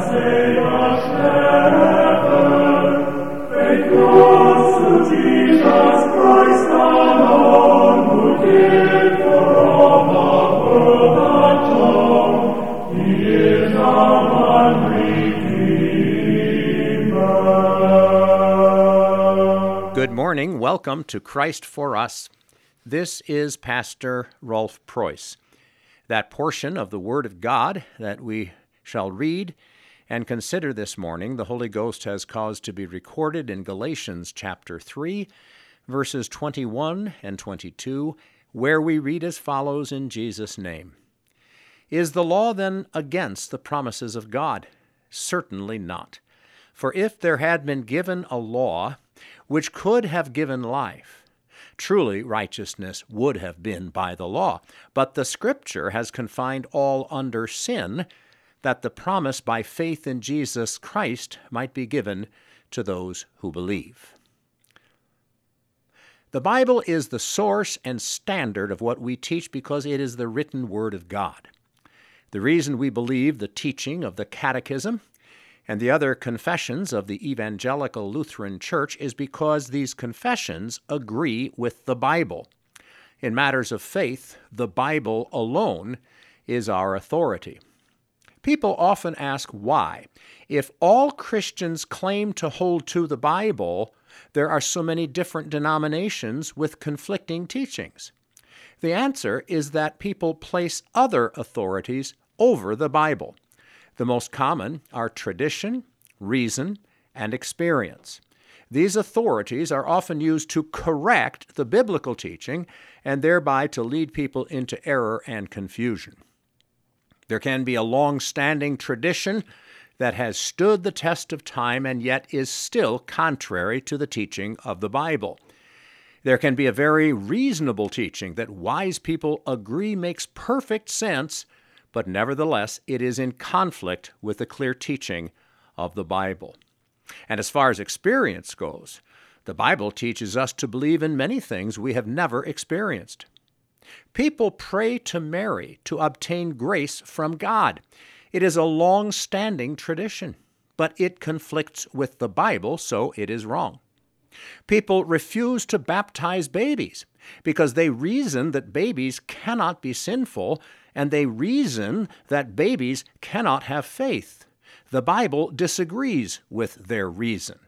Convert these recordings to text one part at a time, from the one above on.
save us never. Thank God to Jesus Christ alone, who did for all the world atone. He is our one Redeemer. Good morning. Welcome to Christ for Us. This is Pastor Rolf Preuss. That portion of the Word of God that we shall read and consider this morning, the Holy Ghost has caused to be recorded in Galatians chapter 3, verses 21 and 22, where we read as follows in Jesus' name. Is the law then against the promises of God? Certainly not. For if there had been given a law which could have given life, truly righteousness would have been by the law. But the Scripture has confined all under sin, that the promise by faith in Jesus Christ might be given to those who believe. The Bible is the source and standard of what we teach because it is the written Word of God. The reason we believe the teaching of the Catechism and the other confessions of the Evangelical Lutheran Church is because these confessions agree with the Bible. In matters of faith, the Bible alone is our authority. People often ask why. If all Christians claim to hold to the Bible, there are so many different denominations with conflicting teachings. The answer is that people place other authorities over the Bible. The most common are tradition, reason, and experience. These authorities are often used to correct the biblical teaching and thereby to lead people into error and confusion. There can be a long-standing tradition that has stood the test of time and yet is still contrary to the teaching of the Bible. There can be a very reasonable teaching that wise people agree makes perfect sense, but nevertheless, it is in conflict with the clear teaching of the Bible. And as far as experience goes, the Bible teaches us to believe in many things we have never experienced. People pray to Mary to obtain grace from God. It is a long-standing tradition, but it conflicts with the Bible, so it is wrong. People refuse to baptize babies because they reason that babies cannot be sinful, and they reason that babies cannot have faith. The Bible disagrees with their reason.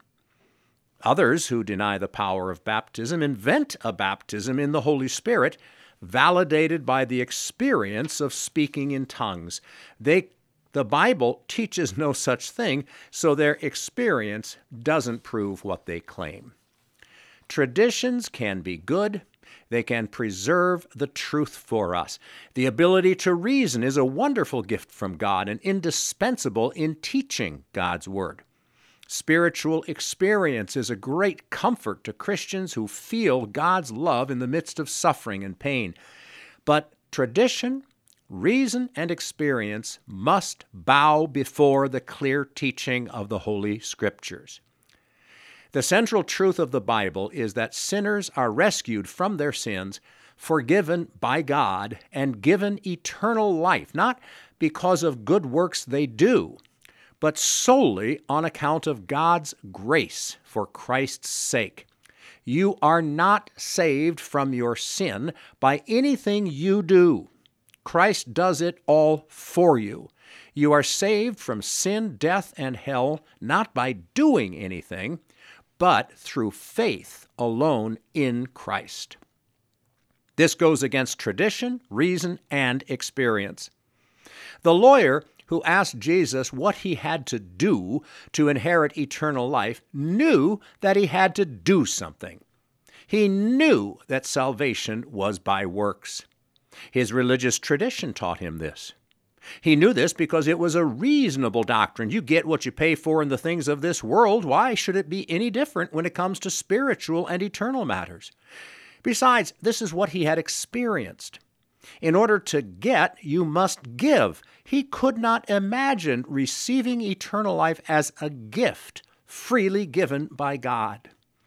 Others who deny the power of baptism invent a baptism in the Holy Spirit, validated by the experience of speaking in tongues. The Bible teaches no such thing, so their experience doesn't prove what they claim. Traditions can be good. They can preserve the truth for us. The ability to reason is a wonderful gift from God and indispensable in teaching God's Word. Spiritual experience is a great comfort to Christians who feel God's love in the midst of suffering and pain. But tradition, reason, and experience must bow before the clear teaching of the Holy Scriptures. The central truth of the Bible is that sinners are rescued from their sins, forgiven by God, and given eternal life, not because of good works they do, but solely on account of God's grace for Christ's sake. You are not saved from your sin by anything you do. Christ does it all for you. You are saved from sin, death, and hell not by doing anything, but through faith alone in Christ. This goes against tradition, reason, and experience. The lawyer who asked Jesus what he had to do to inherit eternal life knew that he had to do something. He knew that salvation was by works. His religious tradition taught him this. He knew this because it was a reasonable doctrine. You get what you pay for in the things of this world. Why should it be any different when it comes to spiritual and eternal matters? Besides, this is what he had experienced. In order to get, you must give. He could not imagine receiving eternal life as a gift freely given by God.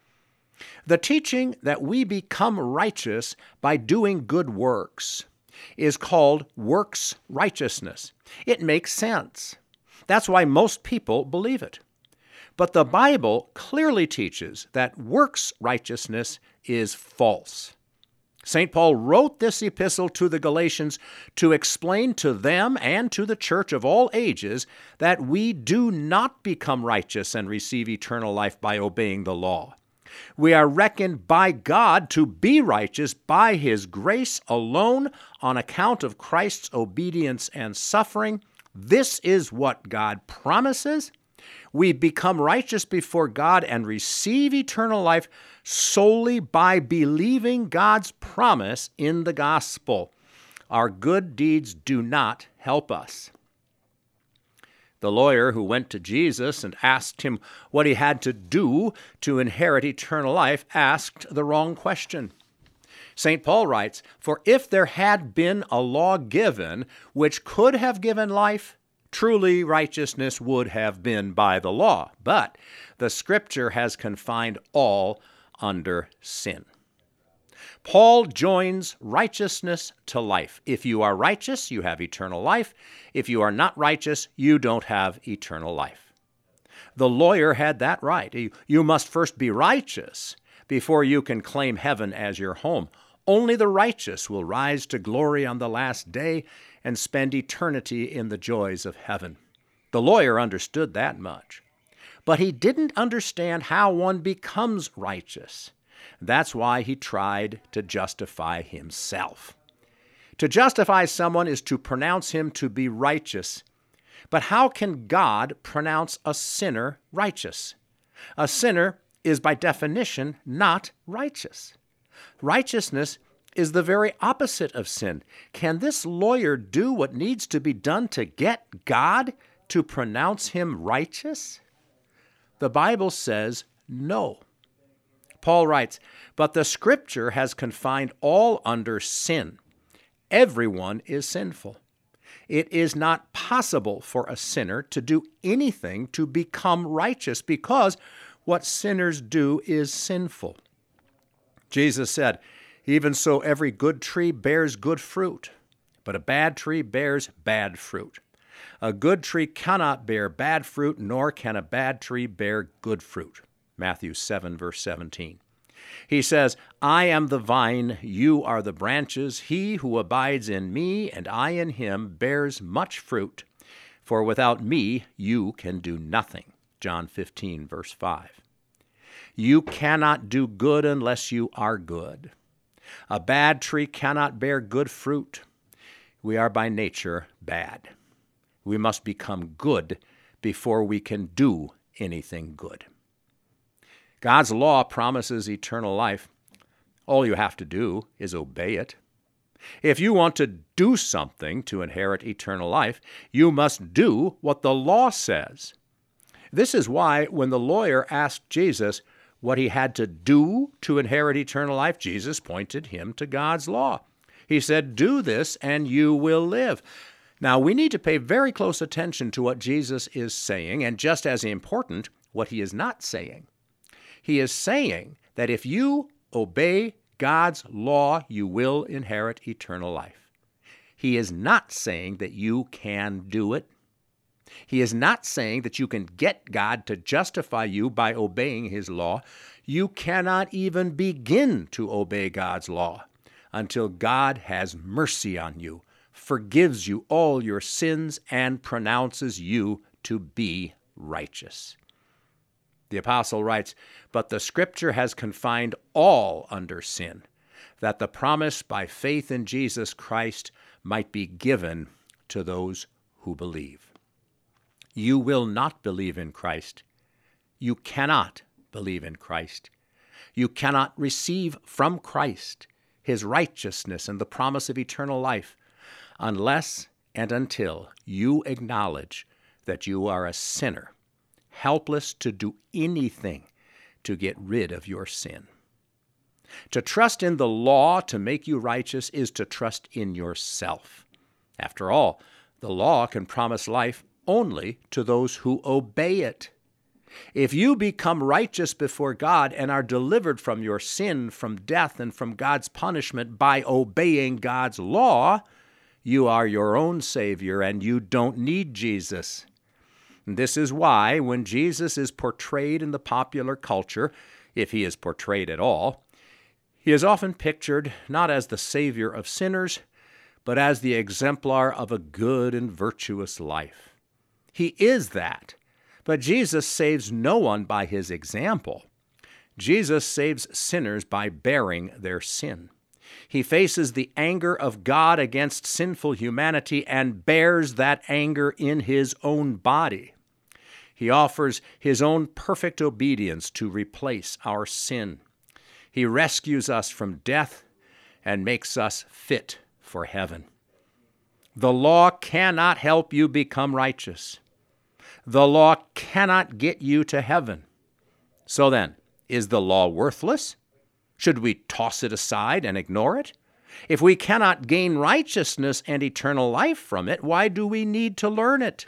The teaching that we become righteous by doing good works is called works righteousness. It makes sense. That's why most people believe it. But the Bible clearly teaches that works righteousness is false. St. Paul wrote this epistle to the Galatians to explain to them and to the church of all ages that we do not become righteous and receive eternal life by obeying the law. We are reckoned by God to be righteous by His grace alone on account of Christ's obedience and suffering. This is what God promises. We become righteous before God and receive eternal life solely by believing God's promise in the gospel. Our good deeds do not help us. The lawyer who went to Jesus and asked him what he had to do to inherit eternal life asked the wrong question. St. Paul writes, "For if there had been a law given which could have given life, truly righteousness would have been by the law. But the Scripture has confined all under sin." Paul joins righteousness to life. If you are righteous, you have eternal life. If you are not righteous, you don't have eternal life. The lawyer had that right. You must first be righteous before you can claim heaven as your home. Only the righteous will rise to glory on the last day and spend eternity in the joys of heaven. The lawyer understood that much. But he didn't understand how one becomes righteous. That's why he tried to justify himself. To justify someone is to pronounce him to be righteous. But how can God pronounce a sinner righteous? A sinner is by definition not righteous. Righteousness is the very opposite of sin. Can this lawyer do what needs to be done to get God to pronounce him righteous? The Bible says no. Paul writes, "But the Scripture has confined all under sin. Everyone is sinful. It is not possible for a sinner to do anything to become righteous because what sinners do is sinful." Jesus said, "Even so every good tree bears good fruit, but a bad tree bears bad fruit. A good tree cannot bear bad fruit, nor can a bad tree bear good fruit." Matthew 7, verse 17. He says, "I am the vine, you are the branches. He who abides in me and I in him bears much fruit, for without me you can do nothing." John 15, verse 5. You cannot do good unless you are good. A bad tree cannot bear good fruit. We are by nature bad. We must become good before we can do anything good. God's law promises eternal life. All you have to do is obey it. If you want to do something to inherit eternal life, you must do what the law says. This is why when the lawyer asked Jesus what he had to do to inherit eternal life, Jesus pointed him to God's law. He said, "Do this and you will live." Now, we need to pay very close attention to what Jesus is saying, and just as important, what he is not saying. He is saying that if you obey God's law, you will inherit eternal life. He is not saying that you can do it. He is not saying that you can get God to justify you by obeying His law. You cannot even begin to obey God's law until God has mercy on you, forgives you all your sins, and pronounces you to be righteous. The apostle writes, "But the Scripture has confined all under sin, that the promise by faith in Jesus Christ might be given to those who believe." You will not believe in Christ. You cannot believe in Christ. You cannot receive from Christ His righteousness and the promise of eternal life unless and until you acknowledge that you are a sinner, helpless to do anything to get rid of your sin. To trust in the law to make you righteous is to trust in yourself. After all, the law can promise life only to those who obey it. If you become righteous before God and are delivered from your sin, from death, and from God's punishment by obeying God's law, you are your own Savior and you don't need Jesus. And this is why when Jesus is portrayed in the popular culture, if he is portrayed at all, he is often pictured not as the Savior of sinners, but as the exemplar of a good and virtuous life. He is that, but Jesus saves no one by his example. Jesus saves sinners by bearing their sin. He faces the anger of God against sinful humanity and bears that anger in his own body. He offers his own perfect obedience to replace our sin. He rescues us from death and makes us fit for heaven. The law cannot help you become righteous. The law cannot get you to heaven. So then, is the law worthless? Should we toss it aside and ignore it? If we cannot gain righteousness and eternal life from it, why do we need to learn it?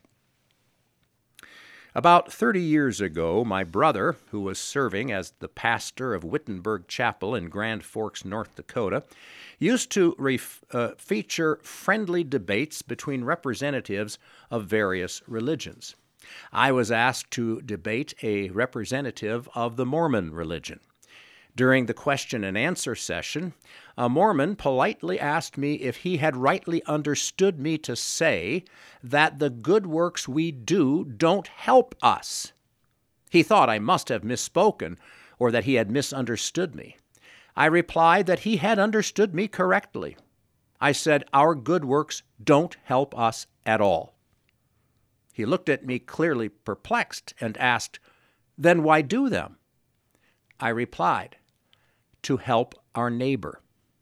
About 30 years ago, my brother, who was serving as the pastor of Wittenberg Chapel in Grand Forks, North Dakota, used to feature friendly debates between representatives of various religions. I was asked to debate a representative of the Mormon religion. During the question and answer session, a Mormon politely asked me if he had rightly understood me to say that the good works we do don't help us. He thought I must have misspoken or that he had misunderstood me. I replied that he had understood me correctly. I said, our good works don't help us at all. He looked at me clearly perplexed and asked, then why do them? I replied, to help our neighbor.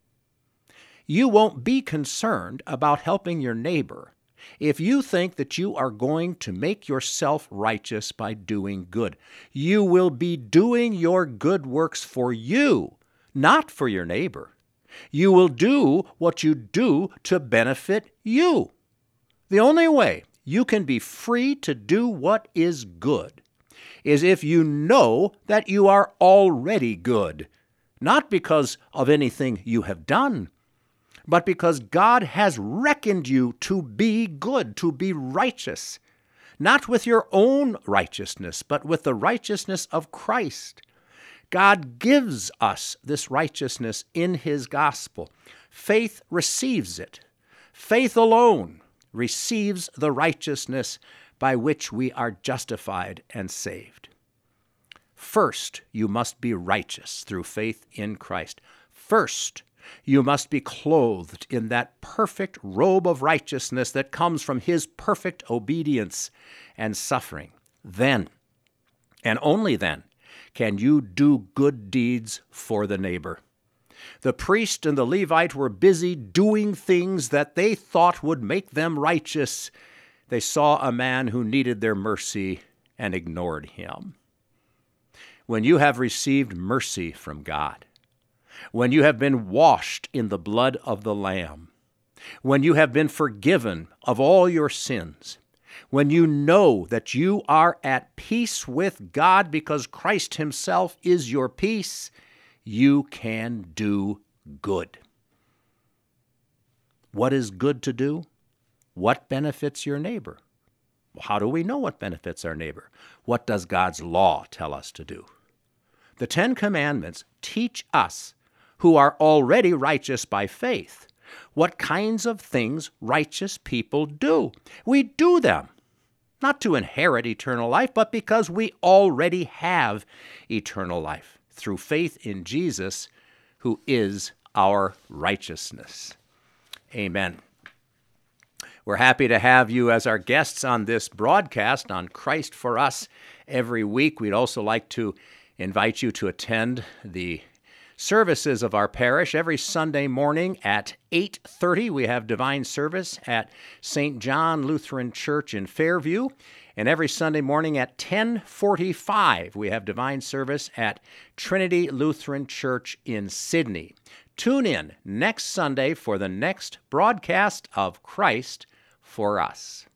You won't be concerned about helping your neighbor if you think that you are going to make yourself righteous by doing good. You will be doing your good works for you, not for your neighbor. You will do what you do to benefit you. The only way you can be free to do what is good is if you know that you are already good, not because of anything you have done, but because God has reckoned you to be good, to be righteous, not with your own righteousness, but with the righteousness of Christ. God gives us this righteousness in his gospel. Faith receives it. Faith alone receives the righteousness by which we are justified and saved. First, you must be righteous through faith in Christ. First, you must be clothed in that perfect robe of righteousness that comes from his perfect obedience and suffering. Then, and only then, can you do good deeds for the neighbor. The priest and the Levite were busy doing things that they thought would make them righteous. They saw a man who needed their mercy and ignored him. When you have received mercy from God, when you have been washed in the blood of the Lamb, when you have been forgiven of all your sins, when you know that you are at peace with God because Christ himself is your peace, you can do good. What is good to do? What benefits your neighbor? How do we know what benefits our neighbor? What does God's law tell us to do? The Ten Commandments teach us, who are already righteous by faith, what kinds of things righteous people do. We do them, not to inherit eternal life, but because we already have eternal life through faith in Jesus, who is our righteousness. Amen. We're happy to have you as our guests on this broadcast on Christ for Us every week. We'd also like to invite you to attend the services of our parish every Sunday morning at 8:30. We have divine service at St. John Lutheran Church in Fairview. And every Sunday morning at 10:45, we have divine service at Trinity Lutheran Church in Sydney. Tune in next Sunday for the next broadcast of Christ for Us.